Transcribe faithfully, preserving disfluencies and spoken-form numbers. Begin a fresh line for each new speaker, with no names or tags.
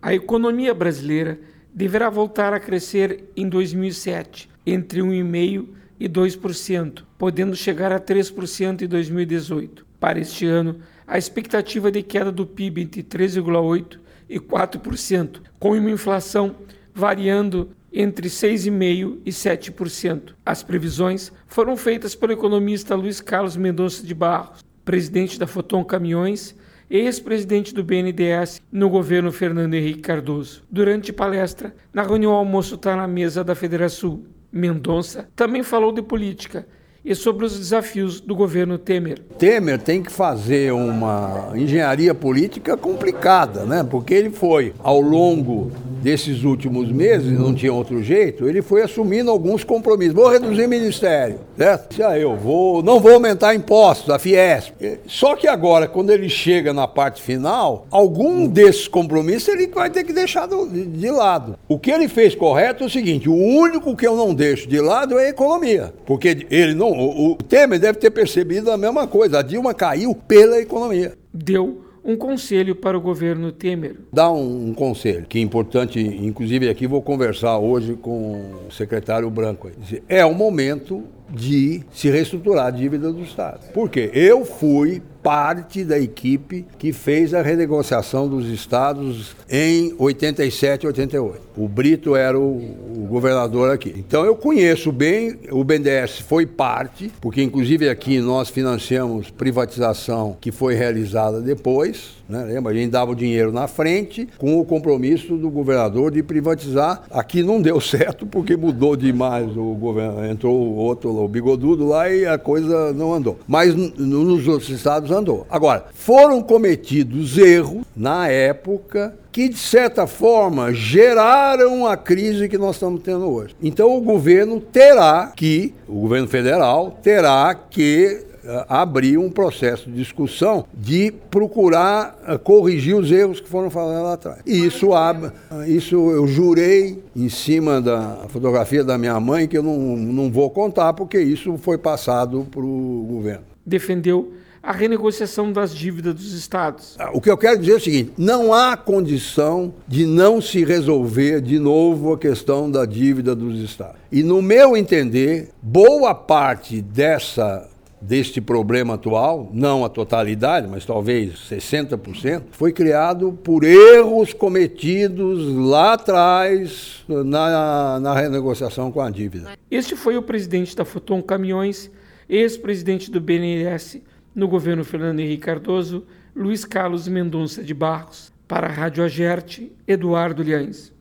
A economia brasileira deverá voltar a crescer em dois mil e sete, entre um vírgula cinco por cento e dois por cento, podendo chegar a três por cento em dois mil e dezoito. Para este ano, a expectativa de queda do P I B entre três vírgula oito por cento e quatro por cento, com uma inflação variando entre seis vírgula cinco por cento e sete por cento. As previsões foram feitas pelo economista Luiz Carlos Mendonça de Barros, presidente da Foton Caminhões e ex-presidente do B N D E S no governo Fernando Henrique Cardoso. Durante palestra, na reunião almoço está na mesa da Federação, Mendonça também falou de política e sobre os desafios do governo Temer.
Temer tem que fazer uma engenharia política complicada, né? Porque ele foi, ao longo desses últimos meses, não tinha outro jeito, ele foi assumindo alguns compromissos. Vou reduzir ministério, certo? Ah, eu vou, não vou aumentar impostos, a Fiesp. Só que agora, quando ele chega na parte final, algum desses compromissos ele vai ter que deixar de, de lado. O que ele fez correto é o seguinte: o único que eu não deixo de lado é a economia. Porque ele não, o, o Temer deve ter percebido a mesma coisa. A Dilma caiu pela economia.
Deu um conselho para o governo Temer.
Dá um, um conselho, que é importante, inclusive aqui vou conversar hoje com o secretário Branco. É o momento de se reestruturar a dívida do Estado. Por quê? Eu fui parte da equipe que fez a renegociação dos estados em oitenta e sete, oitenta e oito. O Brito era o, o governador aqui. Então eu conheço bem, o B N D E S foi parte, porque inclusive aqui nós financiamos privatização que foi realizada depois, né? Lembra? A gente dava o dinheiro na frente com o compromisso do governador de privatizar. Aqui não deu certo porque mudou demais o governo, entrou o outro, o bigodudo lá e a coisa não andou. Mas nos outros estados andou. Agora, foram cometidos erros na época que, de certa forma, geraram a crise que nós estamos tendo hoje. Então, o governo terá que, o governo federal terá que uh, abrir um processo de discussão de procurar uh, corrigir os erros que foram falados lá atrás. E isso, uh, isso eu jurei em cima da fotografia da minha mãe, que eu não, não vou contar, porque isso foi passado para o governo.
Defendeu a renegociação das dívidas dos estados.
O que eu quero dizer é o seguinte: não há condição de não se resolver de novo a questão da dívida dos estados. E, no meu entender, boa parte dessa, deste problema atual, não a totalidade, mas talvez sessenta por cento, foi criado por erros cometidos lá atrás na, na renegociação com a dívida.
Este foi o presidente da Foton Caminhões, ex-presidente do B N D E S no governo Fernando Henrique Cardoso, Luiz Carlos Mendonça de Barros. Para a Rádio Agerte, Eduardo Liães.